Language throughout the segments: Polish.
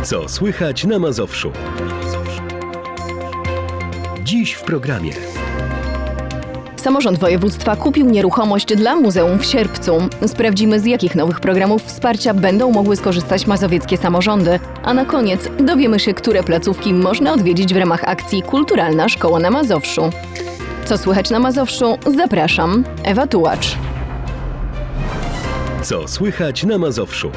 Co słychać na Mazowszu? Dziś w programie. Samorząd województwa kupił nieruchomość dla muzeum w Sierpcu. Sprawdzimy, z jakich nowych programów wsparcia będą mogły skorzystać mazowieckie samorządy. A na koniec dowiemy się, które placówki można odwiedzić w ramach akcji Kulturalna Szkoła na Mazowszu. Co słychać na Mazowszu? Zapraszam, Ewa Tułacz. Co słychać na Mazowszu?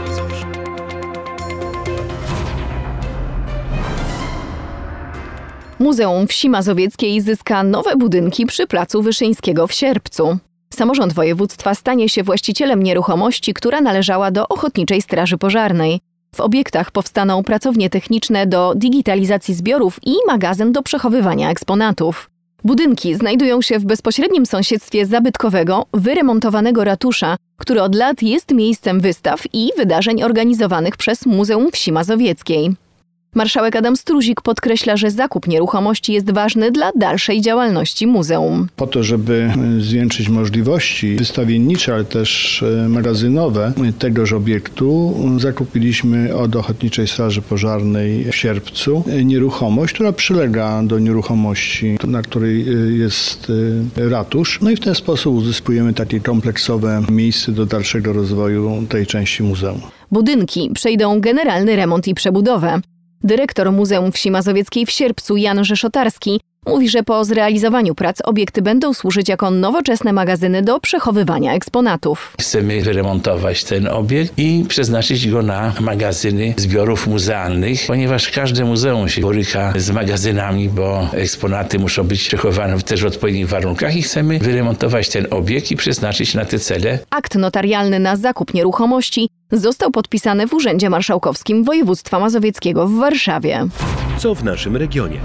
Muzeum Wsi Mazowieckiej zyska nowe budynki przy Placu Wyszyńskiego w Sierpcu. Samorząd województwa stanie się właścicielem nieruchomości, która należała do Ochotniczej Straży Pożarnej. W obiektach powstaną pracownie techniczne do digitalizacji zbiorów i magazyn do przechowywania eksponatów. Budynki znajdują się w bezpośrednim sąsiedztwie zabytkowego, wyremontowanego ratusza, który od lat jest miejscem wystaw i wydarzeń organizowanych przez Muzeum Wsi Mazowieckiej. Marszałek Adam Struzik podkreśla, że zakup nieruchomości jest ważny dla dalszej działalności muzeum. Po to, żeby zwiększyć możliwości wystawiennicze, ale też magazynowe tegoż obiektu, zakupiliśmy od Ochotniczej Straży Pożarnej w Sierpcu nieruchomość, która przylega do nieruchomości, na której jest ratusz. No i w ten sposób uzyskujemy takie kompleksowe miejsce do dalszego rozwoju tej części muzeum. Budynki przejdą generalny remont i przebudowę. Dyrektor Muzeum Wsi Mazowieckiej w Sierpcu Jan Rzeszotarski mówi, że po zrealizowaniu prac obiekty będą służyć jako nowoczesne magazyny do przechowywania eksponatów. Chcemy wyremontować ten obiekt i przeznaczyć go na magazyny zbiorów muzealnych, ponieważ każde muzeum się boryka z magazynami, bo eksponaty muszą być przechowywane też w odpowiednich warunkach i chcemy wyremontować ten obiekt i przeznaczyć na te cele. Akt notarialny na zakup nieruchomości został podpisany w Urzędzie Marszałkowskim Województwa Mazowieckiego w Warszawie. Co w naszym regionie?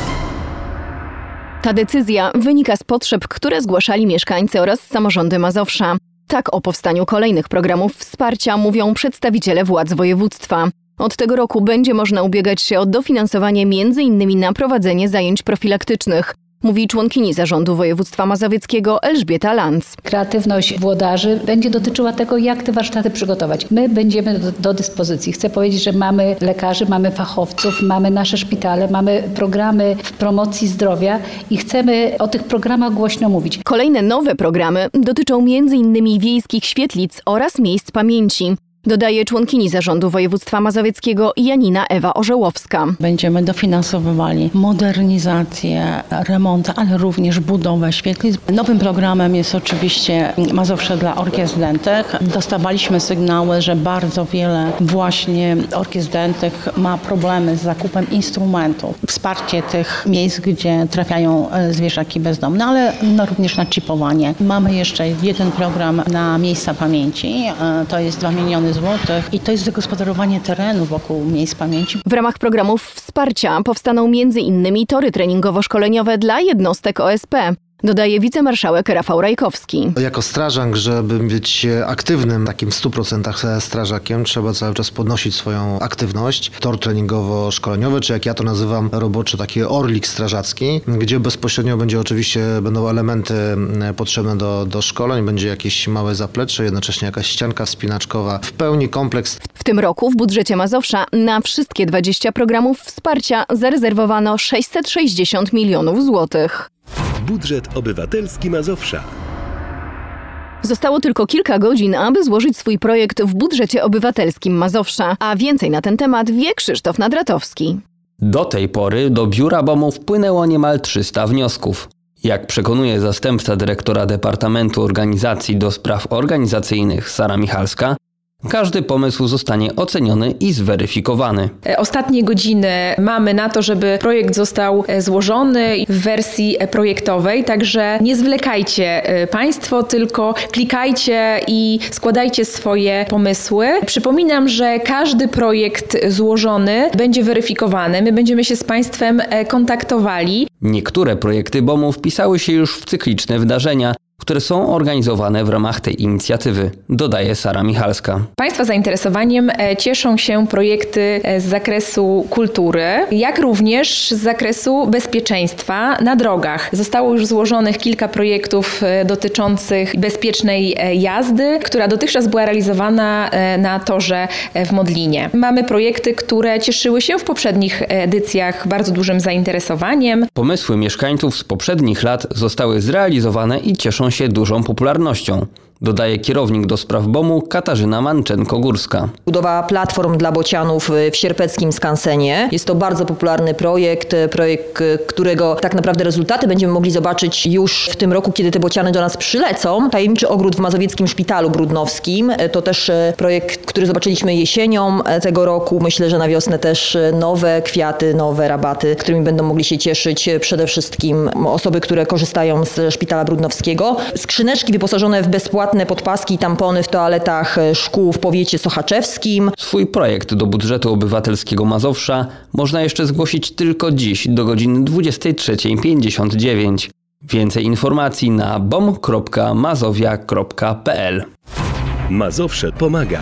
Ta decyzja wynika z potrzeb, które zgłaszali mieszkańcy oraz samorządy Mazowsza. Tak o powstaniu kolejnych programów wsparcia mówią przedstawiciele władz województwa. Od tego roku będzie można ubiegać się o dofinansowanie m.in. na prowadzenie zajęć profilaktycznych, mówi członkini Zarządu Województwa Mazowieckiego Elżbieta Lanz. Kreatywność włodarzy będzie dotyczyła tego, jak te warsztaty przygotować. My będziemy do dyspozycji. Chcę powiedzieć, że mamy lekarzy, mamy fachowców, mamy nasze szpitale, mamy programy w promocji zdrowia i chcemy o tych programach głośno mówić. Kolejne nowe programy dotyczą m.in. wiejskich świetlic oraz miejsc pamięci. Dodaje członkini Zarządu Województwa Mazowieckiego Janina Ewa Orzełowska. Będziemy dofinansowywali modernizację, remont, ale również budowę świetlic. Nowym programem jest oczywiście Mazowsze dla orkiestr dętych. Dostawaliśmy sygnały, że bardzo wiele właśnie orkiestr dętych ma problemy z zakupem instrumentów. Wsparcie tych miejsc, gdzie trafiają zwierzaki bezdomne, ale również na czipowanie. Mamy jeszcze jeden program na miejsca pamięci. To jest 2 miliony złotych i to jest zagospodarowanie terenu wokół miejsc pamięci. W ramach programów wsparcia powstaną m.in. tory treningowo-szkoleniowe dla jednostek OSP, dodaje wicemarszałek Rafał Rajkowski. Jako strażak, żeby być aktywnym, takim w 100% strażakiem, trzeba cały czas podnosić swoją aktywność. Tor treningowo-szkoleniowy, czy jak ja to nazywam roboczo, taki orlik strażacki, gdzie bezpośrednio będą elementy potrzebne do szkoleń, będzie jakieś małe zaplecze, jednocześnie jakaś ścianka wspinaczkowa. W pełni kompleks. W tym roku w budżecie Mazowsza na wszystkie 20 programów wsparcia zarezerwowano 660 milionów złotych. Budżet obywatelski Mazowsza. Zostało tylko kilka godzin, aby złożyć swój projekt w budżecie obywatelskim Mazowsza, a więcej na ten temat wie Krzysztof Nadratowski. Do tej pory do Biura BOM-u wpłynęło niemal 300 wniosków. Jak przekonuje zastępca dyrektora Departamentu Organizacji do Spraw Organizacyjnych Sara Michalska, każdy pomysł zostanie oceniony i zweryfikowany. Ostatnie godziny mamy na to, żeby projekt został złożony w wersji projektowej, także nie zwlekajcie Państwo, tylko klikajcie i składajcie swoje pomysły. Przypominam, że każdy projekt złożony będzie weryfikowany. My będziemy się z Państwem kontaktowali. Niektóre projekty BOM-u wpisały się już w cykliczne wydarzenia, w które są organizowane w ramach tej inicjatywy, dodaje Sara Michalska. Państwa zainteresowaniem cieszą się projekty z zakresu kultury, jak również z zakresu bezpieczeństwa na drogach. Zostało już złożonych kilka projektów dotyczących bezpiecznej jazdy, która dotychczas była realizowana na torze w Modlinie. Mamy projekty, które cieszyły się w poprzednich edycjach bardzo dużym zainteresowaniem. Pomysły mieszkańców z poprzednich lat zostały zrealizowane i cieszą się dużą popularnością, dodaje kierownik do spraw BOM-u Katarzyna Manczenko-Górska. Budowa platform dla bocianów w sierpeckim skansenie. Jest to bardzo popularny projekt, którego tak naprawdę rezultaty będziemy mogli zobaczyć już w tym roku, kiedy te bociany do nas przylecą. Tajemniczy ogród w Mazowieckim Szpitalu Brudnowskim to też projekt, który zobaczyliśmy jesienią tego roku. Myślę, że na wiosnę też nowe kwiaty, nowe rabaty, którymi będą mogli się cieszyć przede wszystkim osoby, które korzystają z Szpitala Brudnowskiego. Skrzyneczki wyposażone w bezpłatne podpaski i tampony w toaletach szkół w powiecie sochaczewskim. Swój projekt do budżetu obywatelskiego Mazowsza można jeszcze zgłosić tylko dziś do godziny 23:59. Więcej informacji na bom.mazowia.pl. Mazowsze pomaga.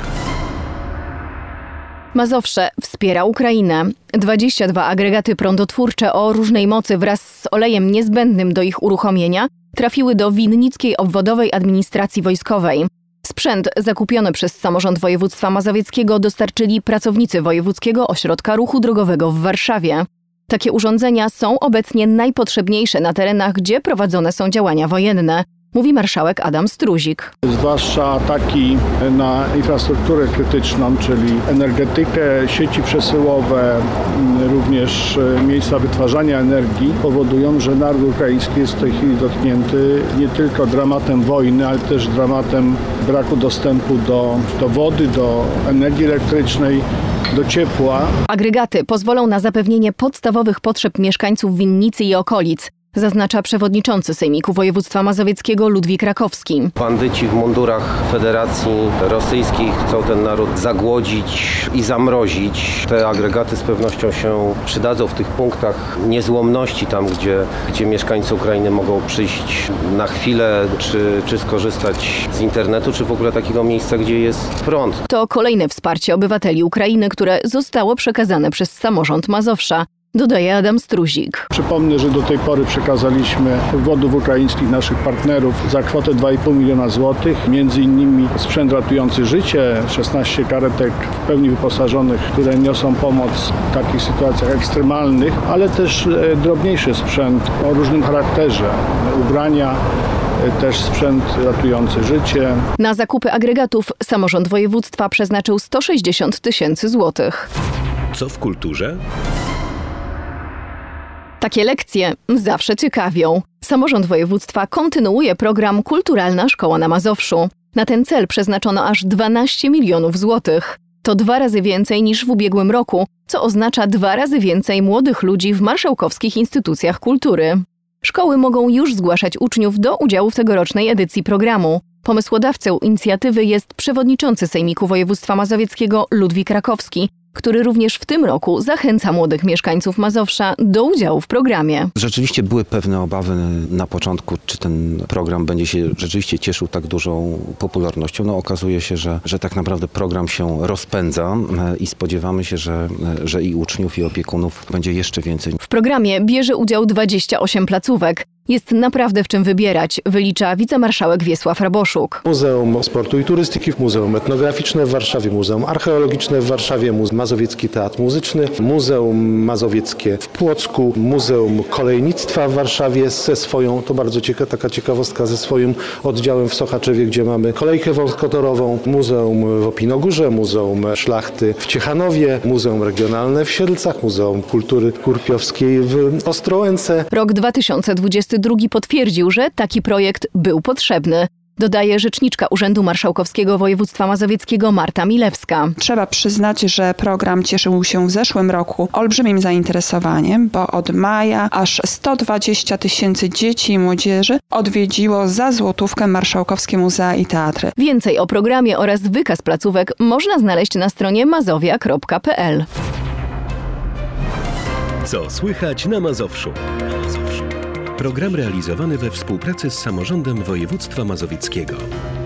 Mazowsze wspiera Ukrainę. 22 agregaty prądotwórcze o różnej mocy wraz z olejem niezbędnym do ich uruchomienia trafiły do Winnickiej Obwodowej Administracji Wojskowej. Sprzęt zakupiony przez samorząd województwa mazowieckiego dostarczyli pracownicy Wojewódzkiego Ośrodka Ruchu Drogowego w Warszawie. Takie urządzenia są obecnie najpotrzebniejsze na terenach, gdzie prowadzone są działania wojenne, mówi marszałek Adam Struzik. Zwłaszcza ataki na infrastrukturę krytyczną, czyli energetykę, sieci przesyłowe, również miejsca wytwarzania energii, powodują, że naród ukraiński jest w tej chwili dotknięty nie tylko dramatem wojny, ale też dramatem braku dostępu do wody, do energii elektrycznej, do ciepła. Agregaty pozwolą na zapewnienie podstawowych potrzeb mieszkańców Winnicy i okolic, zaznacza przewodniczący Sejmiku Województwa Mazowieckiego Ludwik Rakowski. Bandyci w mundurach Federacji Rosyjskiej chcą ten naród zagłodzić i zamrozić. Te agregaty z pewnością się przydadzą w tych punktach niezłomności, tam gdzie mieszkańcy Ukrainy mogą przyjść na chwilę, czy skorzystać z internetu, czy w ogóle takiego miejsca, gdzie jest prąd. To kolejne wsparcie obywateli Ukrainy, które zostało przekazane przez samorząd Mazowsza, dodaje Adam Struzik. Przypomnę, że do tej pory przekazaliśmy Wodów Ukraińskich, naszych partnerów, za kwotę 2,5 miliona złotych. Między innymi sprzęt ratujący życie, 16 karetek w pełni wyposażonych, które niosą pomoc w takich sytuacjach ekstremalnych, ale też drobniejszy sprzęt o różnym charakterze, ubrania, też sprzęt ratujący życie. Na zakupy agregatów samorząd województwa przeznaczył 160 000 złotych. Co w kulturze? Takie lekcje zawsze ciekawią. Samorząd województwa kontynuuje program Kulturalna Szkoła na Mazowszu. Na ten cel przeznaczono aż 12 milionów złotych. To 2 razy więcej niż w ubiegłym roku, co oznacza 2 razy więcej młodych ludzi w marszałkowskich instytucjach kultury. Szkoły mogą już zgłaszać uczniów do udziału w tegorocznej edycji programu. Pomysłodawcą inicjatywy jest przewodniczący Sejmiku Województwa Mazowieckiego Ludwik Rakowski, który również w tym roku zachęca młodych mieszkańców Mazowsza do udziału w programie. Rzeczywiście były pewne obawy na początku, czy ten program będzie się rzeczywiście cieszył tak dużą popularnością. No okazuje się, że tak naprawdę program się rozpędza i spodziewamy się, że i uczniów, i opiekunów będzie jeszcze więcej. W programie bierze udział 28 placówek. Jest naprawdę w czym wybierać, wylicza wicemarszałek Wiesław Raboszuk. Muzeum Sportu i Turystyki, Muzeum Etnograficzne w Warszawie, Muzeum Archeologiczne w Warszawie, Mazowiecki Teatr Muzyczny, Muzeum Mazowieckie w Płocku, Muzeum Kolejnictwa w Warszawie ze swoją, to bardzo taka ciekawostka, ze swoim oddziałem w Sochaczewie, gdzie mamy kolejkę wąskotorową, Muzeum w Opinogórze, Muzeum Szlachty w Ciechanowie, Muzeum Regionalne w Siedlcach, Muzeum Kultury Kurpiowskiej w Ostrołęce. Rok 2022 potwierdził, że taki projekt był potrzebny, dodaje rzeczniczka Urzędu Marszałkowskiego Województwa Mazowieckiego Marta Milewska. Trzeba przyznać, że program cieszył się w zeszłym roku olbrzymim zainteresowaniem, bo od maja aż 120 000 dzieci i młodzieży odwiedziło za złotówkę marszałkowskie muzea i teatry. Więcej o programie oraz wykaz placówek można znaleźć na stronie mazowia.pl. Co słychać na Mazowszu? Program realizowany we współpracy z Samorządem Województwa Mazowieckiego.